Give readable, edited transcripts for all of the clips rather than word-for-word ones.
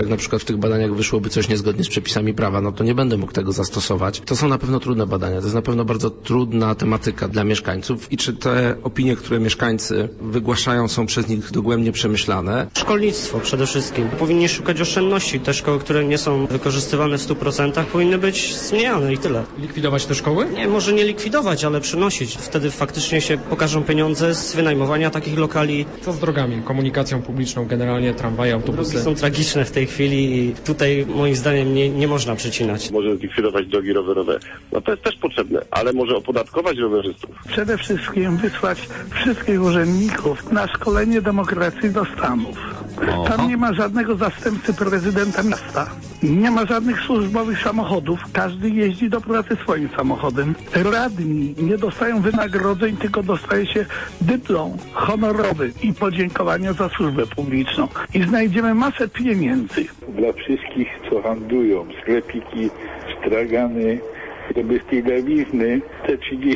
Jak na przykład w tych badaniach wyszłoby coś niezgodnie z przepisami prawa, no to nie będę mógł tego zastosować. To są na pewno trudne badania, to jest na pewno bardzo trudna tematyka dla mieszkańców. I czy te opinie, które mieszkańcy wygłaszają, są przez nich dogłębnie przemyślane? Szkolnictwo przede wszystkim. Powinni szukać oszczędności. Te szkoły, które nie są wykorzystywane w 100%, powinny być zmieniane i tyle. Likwidować te szkoły? Nie, może nie likwidować, ale przynosić. Wtedy faktycznie się pokażą pieniądze z wynajmowania takich lokali. Co z drogami? Komunikacją publiczną, generalnie tramwaje, autobusy? Drogi są tragiczne w tej chwili i tutaj moim zdaniem nie można przycinać. Może zlikwidować drogi rowerowe. No to jest też potrzebne, ale może opodatkować rowerzystów. Przede wszystkim wysłać wszystkich urzędników na szkolenie demokracji do Stanów. Tam nie ma żadnego zastępcy prezydenta miasta. Nie ma żadnych służbowych samochodów. Każdy jeździ do pracy swoim samochodem. Radni nie dostają wynagrodzeń, tylko dostaje się dyplom honorowy i podziękowania za służbę publiczną. I znajdziemy masę pieniędzy. Dla wszystkich, co handlują, sklepiki, stragany, bez darowizny, te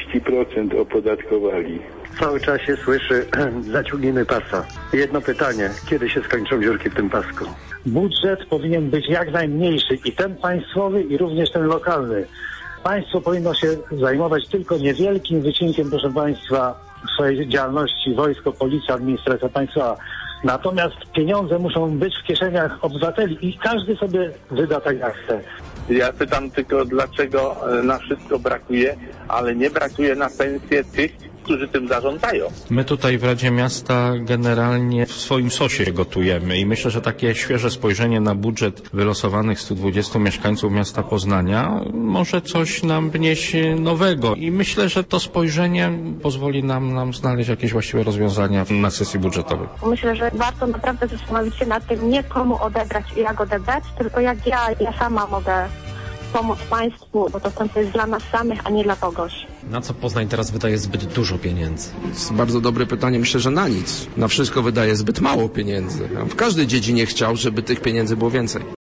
30% opodatkowali. Cały czas się słyszy, zaciągnijmy pasa. Jedno pytanie, kiedy się skończą dziurki w tym pasku? Budżet powinien być jak najmniejszy, i ten państwowy, i również ten lokalny. Państwo powinno się zajmować tylko niewielkim wycinkiem, proszę państwa, swojej działalności, wojsko, policja, administracja państwowa. Natomiast pieniądze muszą być w kieszeniach obywateli i każdy sobie wyda tak jak chce. Ja pytam tylko, dlaczego na wszystko brakuje, ale nie brakuje na pensję tych, którzy tym zarządzają. My tutaj w Radzie Miasta generalnie w swoim sosie gotujemy i myślę, że takie świeże spojrzenie na budżet wylosowanych 120 mieszkańców miasta Poznania może coś nam wnieść nowego i myślę, że to spojrzenie pozwoli nam znaleźć jakieś właściwe rozwiązania na sesji budżetowej. Myślę, że warto naprawdę zastanowić się nad tym, nie komu odebrać i jak odebrać, tylko jak ja sama mogę pomóc państwu, bo to jest dla nas samych, a nie dla kogoś. Na co Poznań teraz wydaje zbyt dużo pieniędzy? To jest bardzo dobre pytanie. Myślę, że na nic. Na wszystko wydaje zbyt mało pieniędzy. W każdej dziedzinie chciał, żeby tych pieniędzy było więcej.